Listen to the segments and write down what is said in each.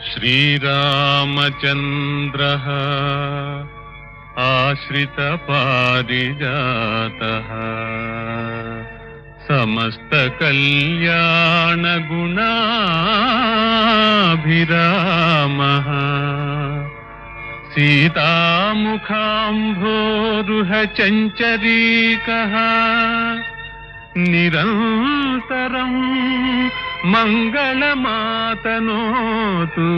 श्रीरामचन्द्रः आश्रितपारिजातः समस्तकल्याणगुणाभिरामः सीतामुखाम्भोरुहचञ्चरीकः निरन्तरं मङ्गलमातनोतु।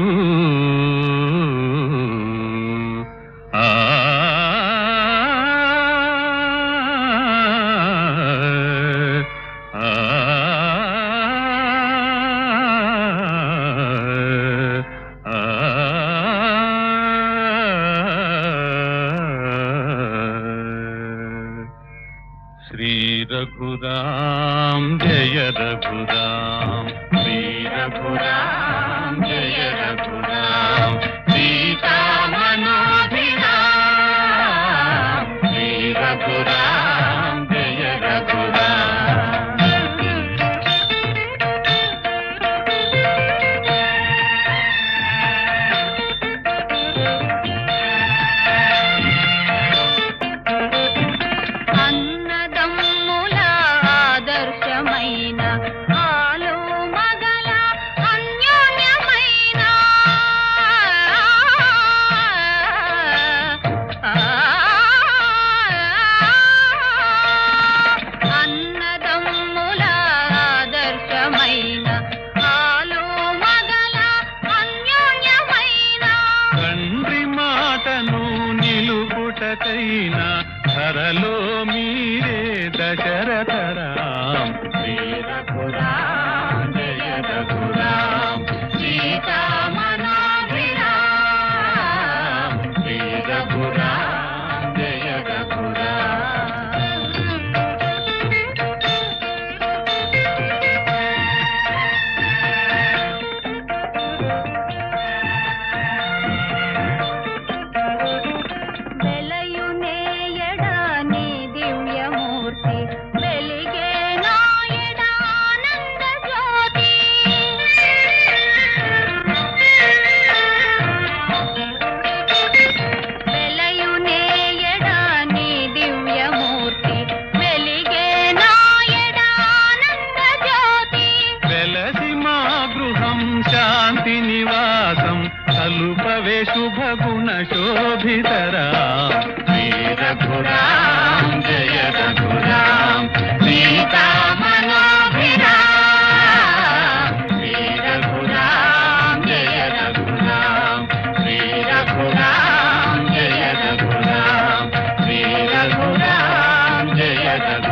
आ श्री रघुराम जय रघुराम, श्री रघुराम जय रघुराम, सीता मनोभिराम, श्री रघुराम जय रघुराम। ధరలో మీరే దశరథరాం, శ్రీ రఘురాం జయ రఘురాం, సీతా మనోభిరాం, శ్రీ రఘురాం జయ రఘురాం। శాంతి నివాసం కలుపవే శుభగుణ శోభితరాం, శ్రీ రఘురాం జయ రఘురాం, సీతా మనోభిరాం, శ్రీ రఘురాం జయ రఘురాం, శ్రీ రఘురాం జయ రఘురాం, శ్రీ రఘురాం జయ రఘురాం।